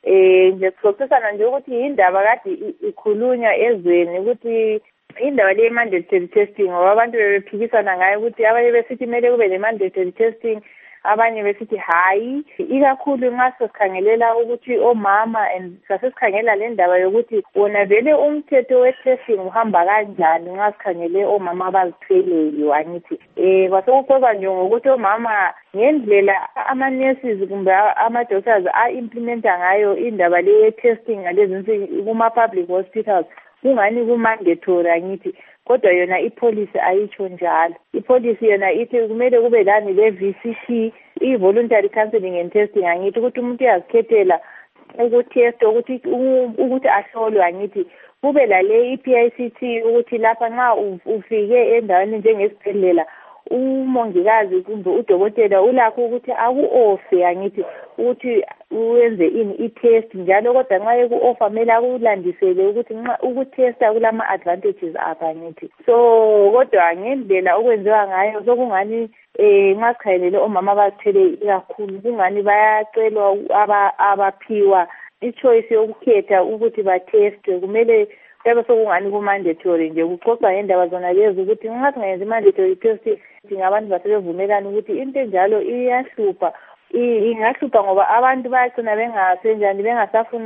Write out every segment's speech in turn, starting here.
nje sixoxisana nje ukuthi indaba kade ikhulunywa ezweni ukuthi indaba le mandatory testing ngoba abantu bephikisana ngayo ukuthi abanye besithi kumele kube ne-mandatory testing, abanye besithi hayi, ikakhulu nxa sesikhangelela ukuthi omama and sasikhangela le ndaba yokuthi wona vele umthetho we-testing uhamba kanjani nxa sikhangele omama abazithweleyo angithi. Kwasekuxoxa nje ngokuthi omama ngendlela ama-nurses kumbe ama-doctors a-implementa ngayo indaba le ye-testing ngalezi insuku kuma-public hospitals kungani ku-mandatory angithi. Kodwa yona ipolicy ayitsho njalo. Ipolicy yona ithi kumele kube lani le-VCT, i-voluntary counseling and testing angithi, ukuthi umuntu uyazikhethela ukutesta ukuthi ahlolwe angithi. Kube lale i-PICT ukuthi lapha nxa ufike endaweni njengesibhedlela umongikazi kumbe udokotela ulakho ukuthi aku-offer angithi ukuthi uyenze i-test njalo, kodwa nxa eku-offer kumele akulandisele ukuthi nxa ukutesta kulama-advantages apha angithi. So kodwa ngendlela okwenziwa ngayo sokungani nxa sikhangelele omama abazithwele ikakhulu kungani bayacelwa abaphiwa i-choice yokukhetha ukuthi bateste, kumele kuyabe sokungani ku-mandatory nje. Kuxoxa ngendaba zona lezi ukuthi nxa singayenzi i-mandatory testing ngabantu basebevumelana ukuthi into enjalo iyahlupha, ingahlupha ngoba abantu bayagcina bengasenjani, bengasafuni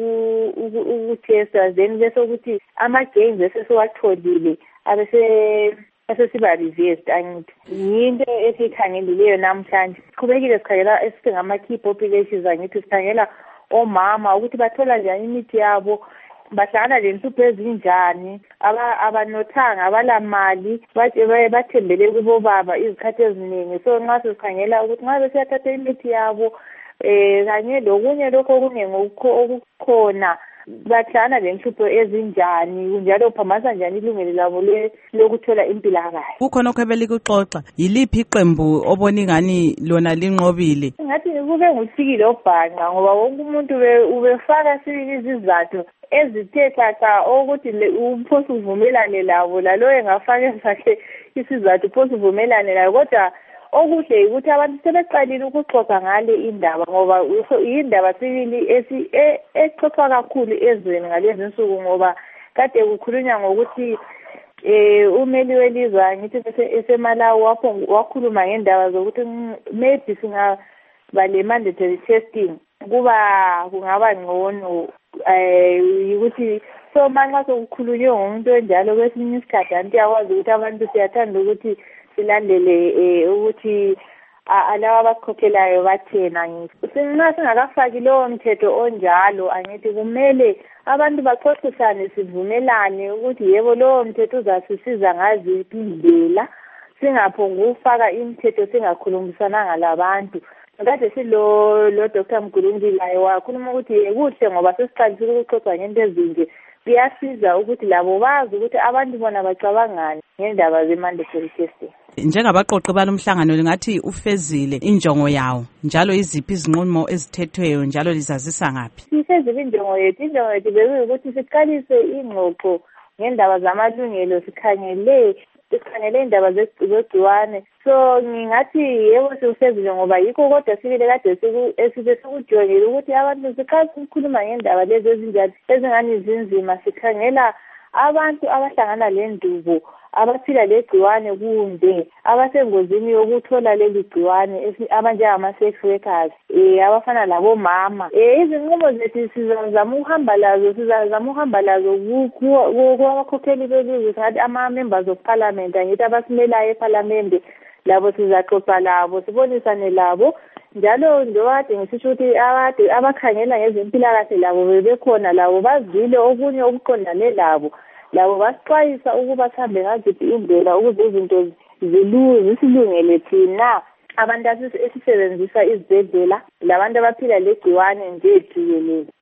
ukutesta, then bese ukuthi ama-gains esesiwatholile asesiba reversed angithi. Yinto esiyikhangelileyo namhlanje. Siqhubekile sikhangela esingama-key populations angithi, sikhangela omama ukuthi bathola njani imithi yabo, bahlangana lenhlupho ezinjani, abanothanga, abalamali, bathembele kubobaba izikhathi eziningi. So nxa sikhangela ukuthi nxa besiyathatha imithi yabo kanye lokunye lokho okunengi okukhona, bahlangana lenhlupho ezinjani, njalo uphambanisa njani ilungelo labo lokuthola impilakahle. Kukhona okhebelikuxoxa, yiliphi iqembu obona ingani lona linqobile? Ngathi kube nguThikile oBhanqa ngoba wonke umuntu ubefaka izizathu ezithe xaxa ukuthi uphosa uvumelane labo, lalo engafaka esakhe isizathu uphosa uvumelane labo. Kodwa okuhle ukuthi abantu sebeqalile ukuxoxa ngale indaba ngoba indaba sibili exoxwa kakhulu ezweni ngalezi insuku, ngoba kade kukhulunywa ngokuthi umeli welizwe ngithi eseMalawi wakhuluma ngendaba zokuthi maybe singaba le-mandatory testing kungaba ngcono, ukuthi so manxa sokukhulunywe ngomuntu enjalo kwesinye isikhathi anti yakwazi ukuthi abantu siyathanda ukuthi silandele ukuthi alaba abakhokhelayo bathena ngithi. Nxa singakafaki lowo mthetho onjalo angithi kumele abantu baxoxisane sivumelane ukuthi yebo lowo mthetho uzasisiza ngaziphi indlela, singaphongi ukufaka imithetho singakhulumisananga labantu. Kade silo Dr. Mgulungi laye wakhuluma ukuthi kuhle ngoba sesiqalisile ukuxoxa ngento ezinje, kuyasiza ukuthi labo bazi ukuthi abantu bona bacabangani ngendaba ze-mandatory testing. Njengabaqoqi balomhlangano lingathi ufezile injongo yawo, njalo iziphi izinqumo ezithethweyo njalo lizazisa ngaphi? Sifezile injongo yethu bekuyukuthi siqalise ingxoxo ngendaba zamalungelo, sikhangele indaba zegciwane. So ngingathi yebo siwufezile ngoba yikho, kodwa sibile kade sikujongile ukuthi abantu siqale ukukhuluma ngendaba lezi ezinjani ezingani zinzima. Sikhangela abantu abahlangana lendubo, abaphila legciwane kumbe abasengozini yokuthola leli gciwane abanjengama-sex workers, abafana labomama. Izinqumo zethu sizazama ukuhamba lazo kubakhokheli belizwe, singathi ama-members of parliament angithi abasimelayo ephalamende, labo sizaxoxa labo sibonisane labo njalo. Njengokade ngisitsho ukuthi abakhangela ngezempilakahle labo bebekhona, labo bazile okunye okuqondane labo basixwayisa ukuba sihambe ngaziphi indlela ukuze izinto zisilungele thina abantu esisebenzisa izibhedlela labantu abaphila legciwane nje jikelele.